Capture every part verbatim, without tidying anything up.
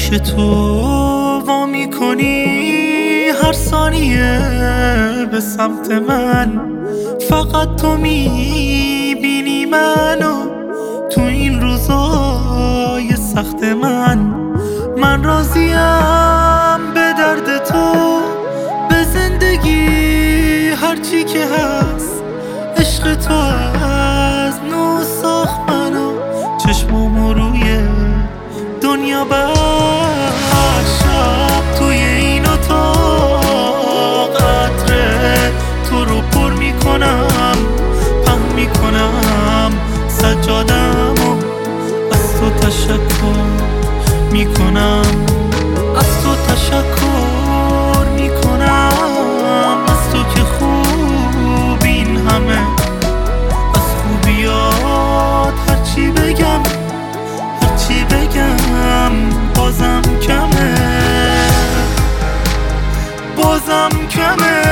گوش تو وا میکنی هر ثانیه به سمت من، فقط تو میبینی منو تو این روزای سخت من. من راضیم به درد تو، به زندگی هرچی که هست. عشق تو از نو ساخت منو، چشمامو روی دنیا بر. شب توی این اتاق عطر تو رو پر میکنم، پهن میکنم سجادمو، از تو تشکر میکنم، از تو تشکر میکنم، از تو که خوب این همه، از خوبیات هرچی بگم هرچی بگم بازم کمه، بازم کمه.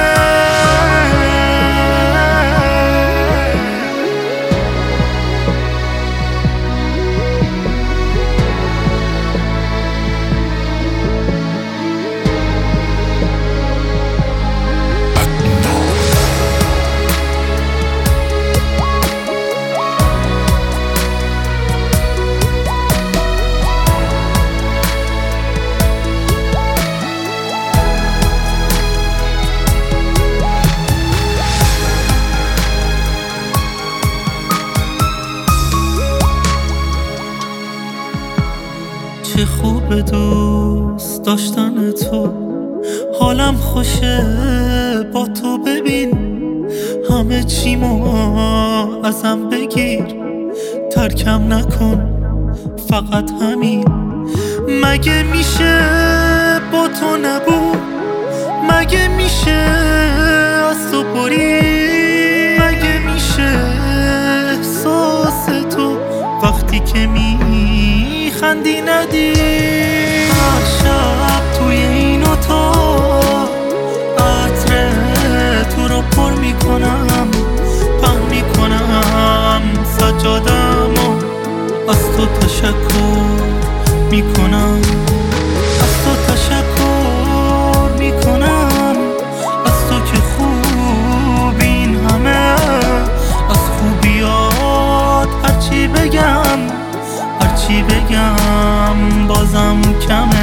چه خوب دوست داشتن تو، حالم خوشه با تو. ببین همه چیمو ازم بگیر، ترکم نکن فقط همین. مگه میشه با تو نبود؟ مگه میشه از تو برید؟ مگه میشه احساس تو وقتی که میخندی ندی؟ هر شب توی این اتاق عطر تو رو پر میکنم، پهن میکنم سجادمو، از تو تشکر میکنم، از تو تشکر میکنم، از تو که خوب این همه، از خوبیات هرچی بگم هرچی بگم بازم کمه.